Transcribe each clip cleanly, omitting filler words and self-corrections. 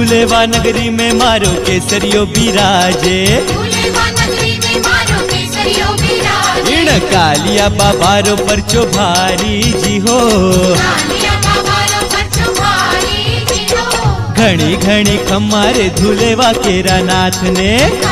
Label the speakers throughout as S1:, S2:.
S1: झूलेवा नगरी में मारो केसरियो बिराजे, इण कालिया बाबारो परचो भारी जी हो। घणी घणी खम्मारे झूलेवा केरा नाथ ने,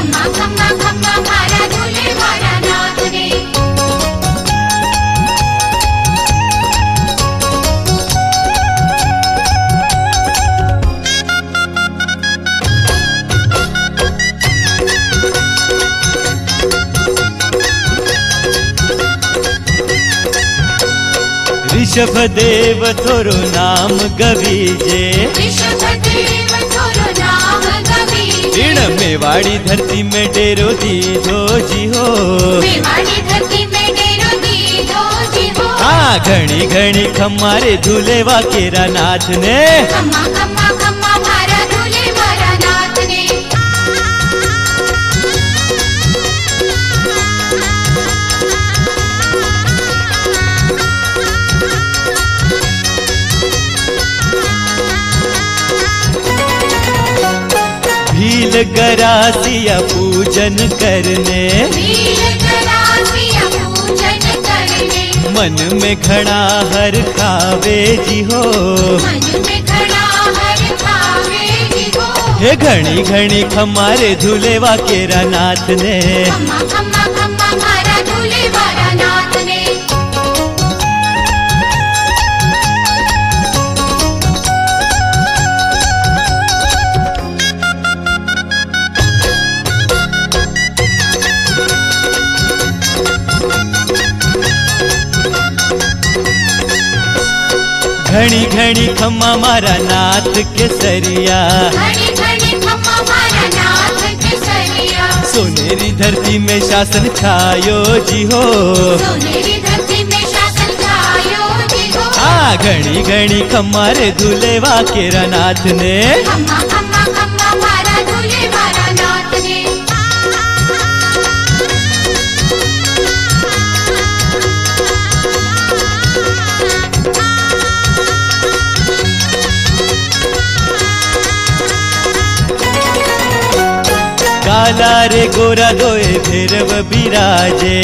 S1: ऋषभ देव थोरो नाम गवीजे, इण मेवाड़ी धरती में डेरो दीधो जी हो। हाँ घणी घणी खम्मारे झूलेवा केरा नाथ ने, भील गरासिया पूजन करने, मन में घड़ा हर खावे जी हो। हे घणी घणी खम्मारे झूलेवा केरा नाथ ने, घणी घणी खम्मा मारा नाथ केसरिया, सोनेरी धरती में शासन छायो जी हो। हाँ घणी घणी खम्मारे झूलेवा केरा नाथ ने, काला रे गोरा दोए भैरव बिराजे,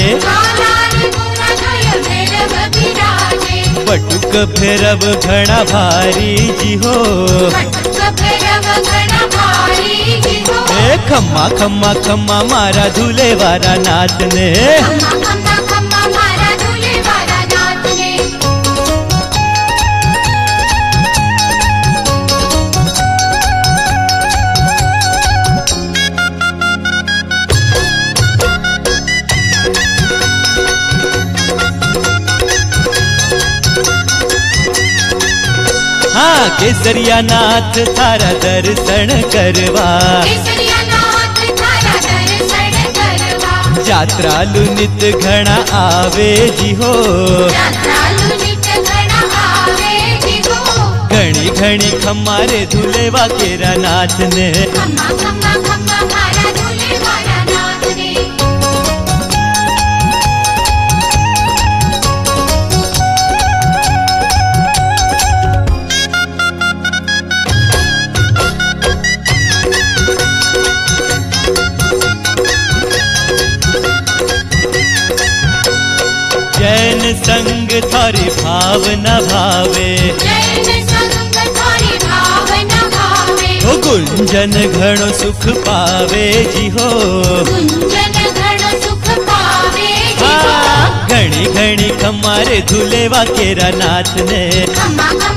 S1: बटुक भैरव घड़ा भारी जी हो। ए खम्मा खम्मा खम्मा मारा झूलेवारा नाथ ने, हाँ केसरिया नाथ थारा दर्शन करवा, जात्रालु नित घना आवे जी हो। घणी घणी खम्मारे झूलेवा केरा नाथ ने, जैन संग थारी भावना भावे, ओ गुंजन घणो सुख पावे जी हो। हाँ घणी घणी खम्मारे झूलेवा केरा नाथ ने,